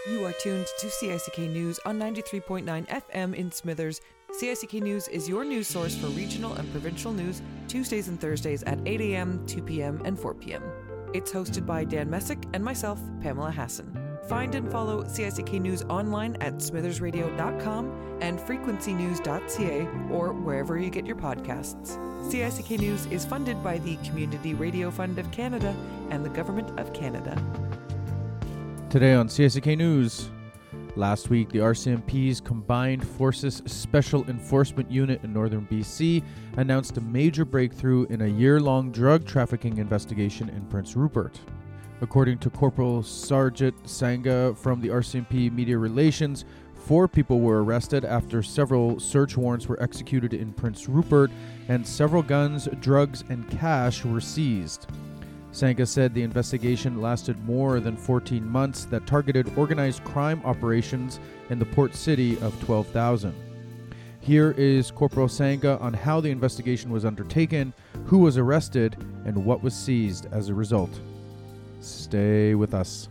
You are tuned to CICK News on 93.9 FM in Smithers. CICK News is your news source for regional and provincial news, Tuesdays and Thursdays at 8 a.m., 2 p.m., and 4 p.m. It's hosted by Dan Messick and myself, Pamela Hassan. Find and follow CICK News online at smithersradio.com and frequencynews.ca or wherever you get your podcasts. CICK News is funded by the Community Radio Fund of Canada and the Government of Canada. Today on CICK News, last week the RCMP's Combined Forces Special Enforcement Unit in Northern BC announced a major breakthrough in a year-long drug trafficking investigation in Prince Rupert. According to Corporal Sarjit Sangha from the RCMP Media Relations, 4 people were arrested after several search warrants were executed in Prince Rupert and several guns, drugs, and cash were seized. Sangha said the investigation lasted more than 14 months that targeted organized crime operations in the port city of 12,000. Here is Corporal Sangha on how the investigation was undertaken, who was arrested, and what was seized as a result. Stay with us.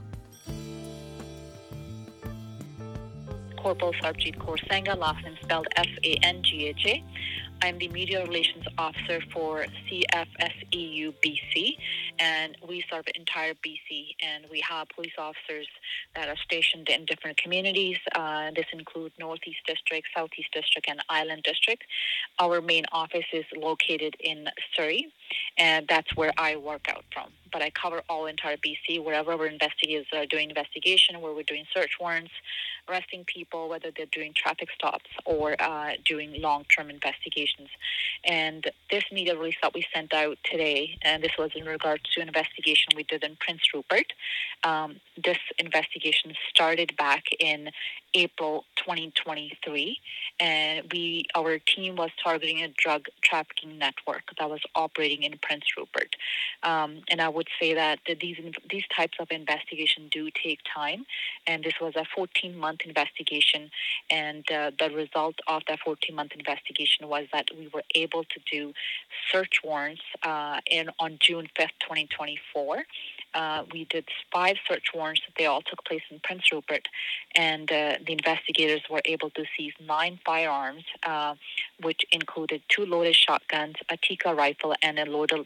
Corporal Sarjit Kaur Sangha, last name spelled Sangha. I'm the Media Relations Officer for CFSEU BC, and we serve the entire BC, and we have police officers that are stationed in different communities. This includes Northeast District, Southeast District, and Island District. Our main office is located in Surrey, and that's where I work out from. But I cover all entire BC, wherever our investigators are doing investigation, where we're doing search warrants, arresting people, whether they're doing traffic stops or doing long-term investigations. And this media release that we sent out today, and this was in regards to an investigation we did in Prince Rupert. This investigation started back in April 2023, and our team was targeting a drug trafficking network that was operating in Prince Rupert. And I would say that these types of investigation do take time, and this was a 14-month investigation, and the result of that 14-month investigation was that we were able to do search warrants on June 5th, 2024. We did 5 search warrants. They all took place in Prince Rupert, and the investigators were able to seize 9 firearms, which included 2 loaded shotguns, a Tikka rifle, and a loaded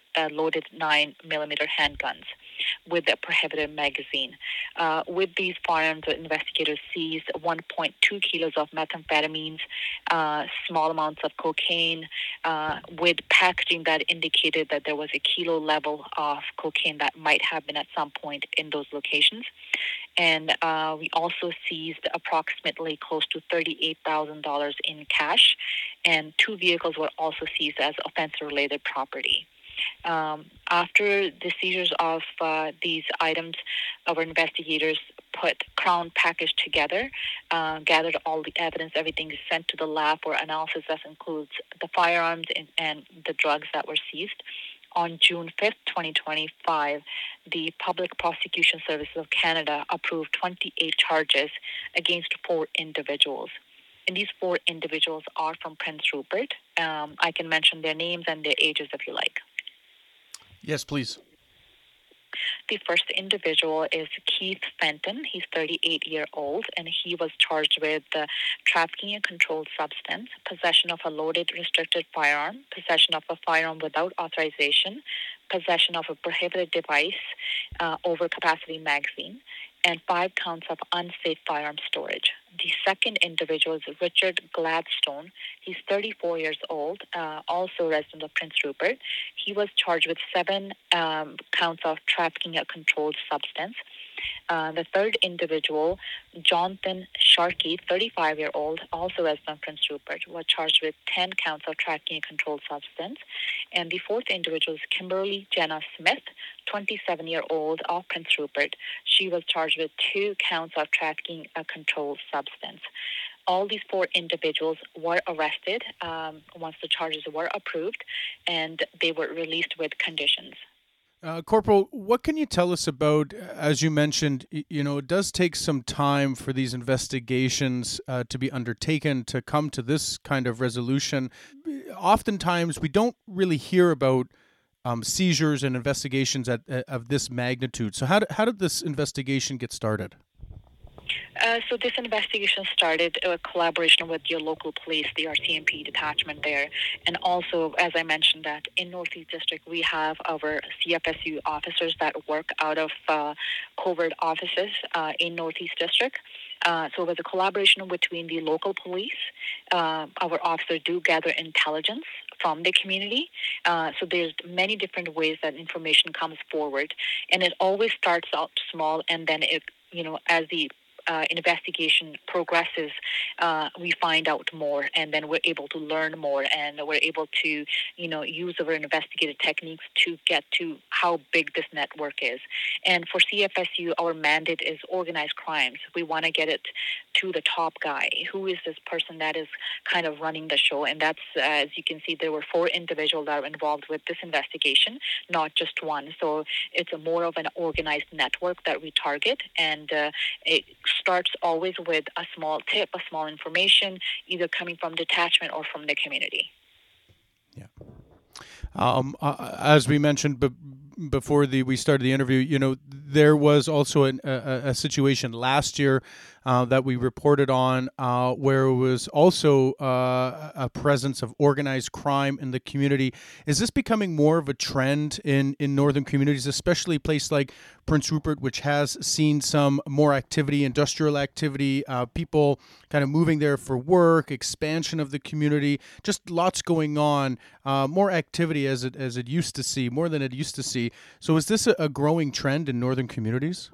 9mm handguns with a prohibited magazine. With these firearms, the investigators seized 1.2 kilos of methamphetamines, small amounts of cocaine, with packaging that indicated that there was a kilo level of cocaine that might have been at some point in those locations. And we also seized approximately close to $38,000 in cash, and 2 vehicles were also seized as offense-related property. After the seizures of these items, our investigators put Crown package together, gathered all the evidence. Everything is sent to the lab for analysis. That includes the firearms and the drugs that were seized. On June 5th, 2025, the Public Prosecution Services of Canada approved 28 charges against 4 individuals. And these 4 individuals are from Prince Rupert. I can mention their names and their ages if you like. Yes, please. The first individual is Keith Fenton. He's 38 years old, and he was charged with trafficking a controlled substance, possession of a loaded restricted firearm, possession of a firearm without authorization, possession of a prohibited device, overcapacity magazine, and 5 counts of unsafe firearm storage. The second individual is Richard Gladstone. He's 34 years old, also resident of Prince Rupert. He was charged with 7 counts of trafficking a controlled substance. The third individual, Jonathan Sharkey, 35-year-old, also resident of Prince Rupert, was charged with 10 counts of trafficking a controlled substance. And the fourth individual is Kimberly Jenna Smith, 27-year-old of Prince Rupert. She was charged with 2 counts of trafficking a controlled substance. All these 4 individuals were arrested once the charges were approved, and they were released with conditions. Corporal, what can you tell us about, as you mentioned, it does take some time for these investigations to be undertaken to come to this kind of resolution. Oftentimes, we don't really hear about seizures and investigations of this magnitude. So how did this investigation get started? So this investigation started a collaboration with your local police, the RCMP detachment there, and also, as I mentioned, that in Northeast District we have our CFSU officers that work out of covert offices in Northeast District. So with a collaboration between the local police, our officers do gather intelligence from the community. So there's many different ways that information comes forward, and it always starts out small, and then it, as the investigation progresses, we find out more, and then we're able to learn more, and we're able to, use our investigative techniques to get to how big this network is. And for CFSU, our mandate is organized crimes. We want to get it to the top guy. Who is this person that is kind of running the show? And that's, as you can see, there were 4 individuals that are involved with this investigation, not just one. So it's more of an organized network that we target, and it starts always with a small tip, a small information, either coming from detachment or from the community. Yeah. As we mentioned before we started the interview, there was also a situation last year that we reported on where it was also a presence of organized crime in the community. Is this becoming more of a trend in northern communities, especially a place like Prince Rupert, which has seen some more activity, industrial activity, people kind of moving there for work, expansion of the community, just lots going on, more activity as it used to see, more than it used to see. So is this a growing trend in northern communities?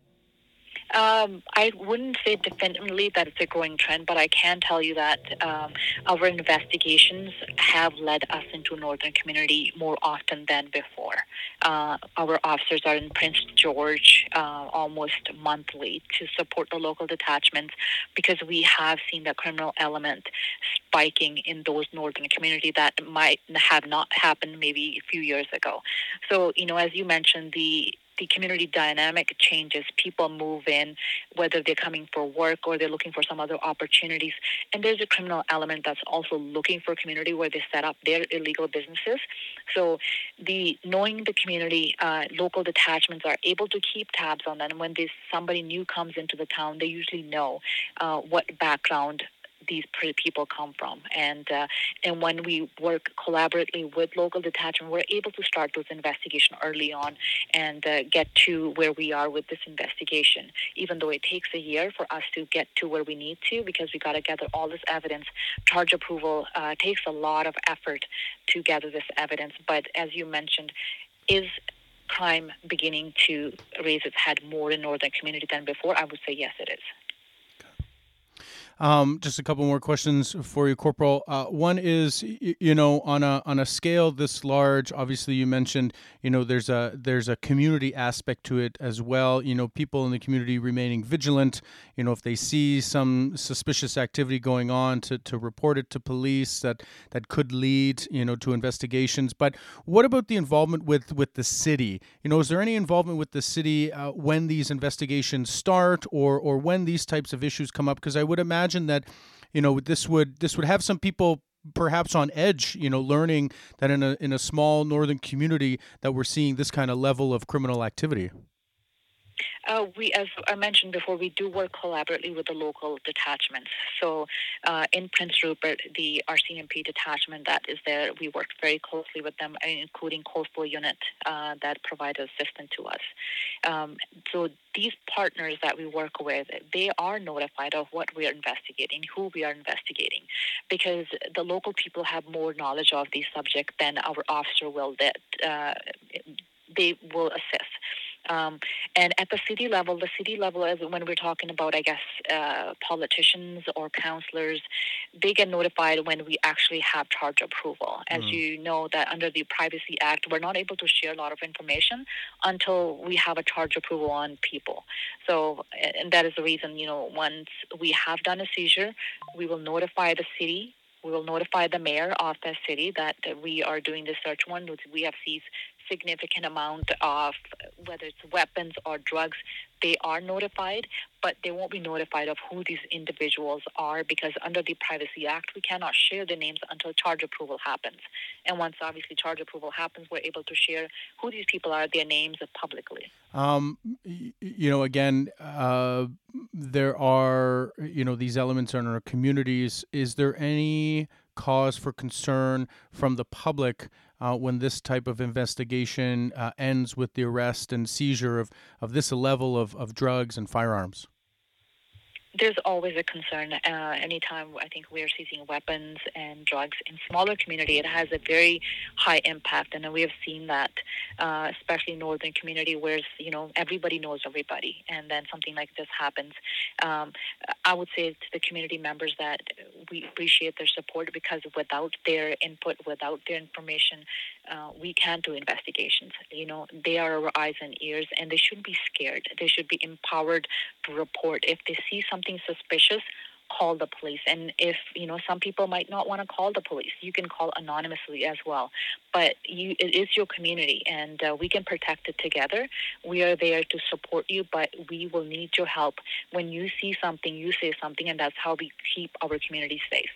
I wouldn't say definitively that it's a growing trend, but I can tell you that our investigations have led us into northern community more often than before. Our officers are in Prince George almost monthly to support the local detachments, because we have seen the criminal element spiking in those northern community that might have not happened maybe a few years ago. So, as you mentioned, the community dynamic changes. People move in, whether they're coming for work or they're looking for some other opportunities. And there's a criminal element that's also looking for a community where they set up their illegal businesses. So knowing the community, local detachments are able to keep tabs on that. And when somebody new comes into the town, they usually know what background these people come from, and when we work collaboratively with local detachment, we're able to start those investigations early on and get to where we are with this investigation. Even though it takes a year for us to get to where we need to, because we got to gather all this evidence. Charge approval takes a lot of effort to gather this evidence. But as you mentioned, is crime beginning to raise its head more in northern community than before? I would say yes, it is. Just a couple more questions for you, Corporal. One is, on a scale this large, obviously you mentioned, there's a community aspect to it as well. People in the community remaining vigilant. If they see some suspicious activity going on, to report it to police that could lead, to investigations. But what about the involvement with the city? Is there any involvement with the city when these investigations start, or when these types of issues come up? Because I would imagine that, this would have some people perhaps on edge, learning that in a small northern community that we're seeing this kind of level of criminal activity. We, as I mentioned before, we do work collaboratively with the local detachments. So in Prince Rupert, the RCMP detachment that is there, we work very closely with them, including coastal unit that provides assistance to us. So these partners that we work with, they are notified of what we are investigating, who we are investigating, because the local people have more knowledge of these subjects than our officer will. They will assist. And at the city level is when we're talking about, I guess, politicians or councillors, they get notified when we actually have charge approval. As you know, that under the Privacy Act, we're not able to share a lot of information until we have a charge approval on people. So, and that is the reason, once we have done a seizure, we will notify the city. We will notify the mayor of the city that we are doing the search warrant. We have seized significant amount of, whether it's weapons or drugs, they are notified, but they won't be notified of who these individuals are, because under the Privacy Act, we cannot share the names until charge approval happens. And once obviously charge approval happens, we're able to share who these people are, their names publicly. Again, there are, these elements in our communities. Is there any cause for concern from the public when this type of investigation ends with the arrest and seizure of this level of drugs and firearms? There's always a concern. Anytime I think we're seizing weapons and drugs in smaller community, it has a very high impact, and we have seen that, especially in northern community, where everybody knows everybody, and then something like this happens. I would say to the community members that we appreciate their support, because without their input, without their information, we can't do investigations. They are our eyes and ears, and they shouldn't be scared. They should be empowered to report. If they see something suspicious, call the police. And if, some people might not want to call the police, you can call anonymously as well. But it is your community, and we can protect it together. We are there to support you, but we will need your help. When you see something, you say something, and that's how we keep our community safe.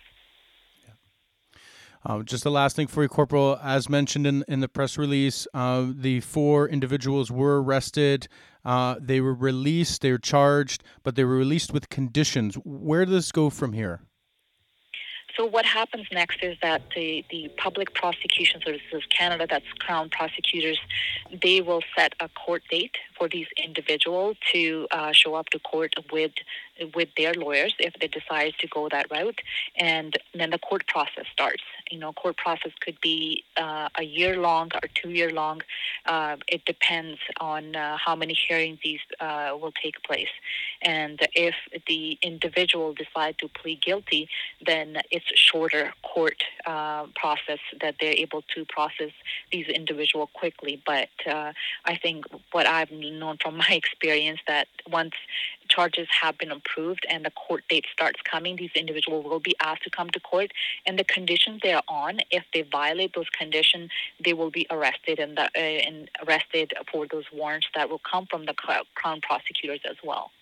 Just the last thing for you, Corporal. As mentioned in the press release, the 4 individuals were arrested. They were released. They were charged, but they were released with conditions. Where does this go from here? So what happens next is that the Public Prosecution Services of Canada, that's Crown prosecutors, they will set a court date for these individuals to show up to court with their lawyers if they decide to go that route. And then the court process starts. Court process could be a year long or 2 year long. It depends on how many hearings these will take place. And if the individual decide to plead guilty, then it's a shorter court process that they're able to process these individuals quickly. But I think what I've known from my experience, that once charges have been approved and the court date starts coming, these individuals will be asked to come to court, and the conditions they are on, if they violate those conditions, they will be arrested and arrested for those warrants that will come from the Crown prosecutors as well.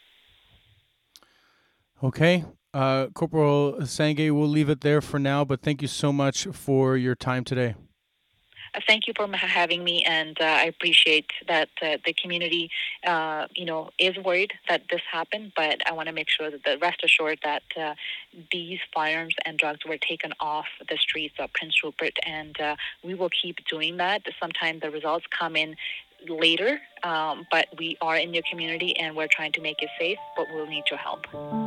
Okay. Corporal Sangay, we'll leave it there for now, but thank you so much for your time today. Thank you for having me, and I appreciate that the community, is worried that this happened, but I want to make sure that rest assured that these firearms and drugs were taken off the streets of Prince Rupert, and we will keep doing that. Sometimes the results come in later, but we are in your community, and we're trying to make it safe, but we'll need your help.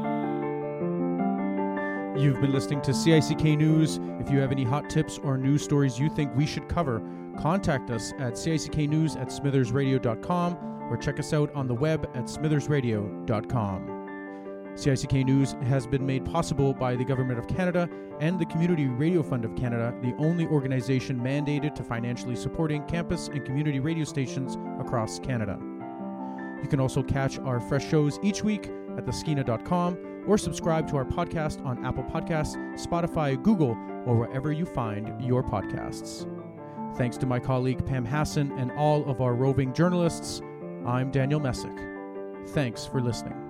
You've been listening to CICK News. If you have any hot tips or news stories you think we should cover, contact us at cicknews@smithersradio.com or check us out on the web at smithersradio.com. CICK News has been made possible by the Government of Canada and the Community Radio Fund of Canada, the only organization mandated to financially supporting campus and community radio stations across Canada. You can also catch our fresh shows each week at theskeena.com or subscribe to our podcast on Apple Podcasts, Spotify, Google, or wherever you find your podcasts. Thanks to my colleague Pam Hassan and all of our roving journalists, I'm Daniel Messick. Thanks for listening.